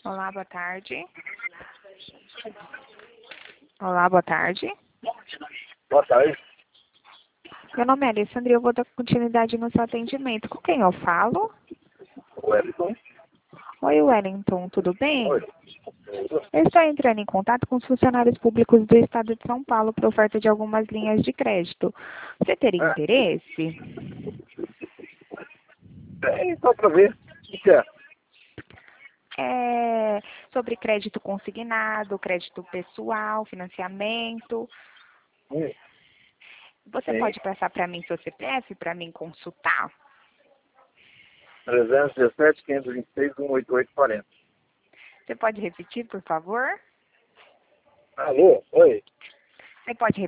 Olá, boa tarde. Olá, boa tarde. Boa tarde. Meu nome é Alessandra e eu vou dar continuidade no seu atendimento. Com quem eu falo? Wellington. Oi, Wellington, tudo bem? Oi. Eu estou entrando em contato com os funcionários públicos do Estado de São Paulo para oferta de algumas linhas de crédito. Você teria interesse? Só para ver. O que é? É sobre crédito consignado, crédito pessoal, financiamento. Hum, Você Sim. pode passar para mim seu CPF para mim consultar? 317, 526, 18840. Você pode repetir, por favor? Alô? Oi. Você pode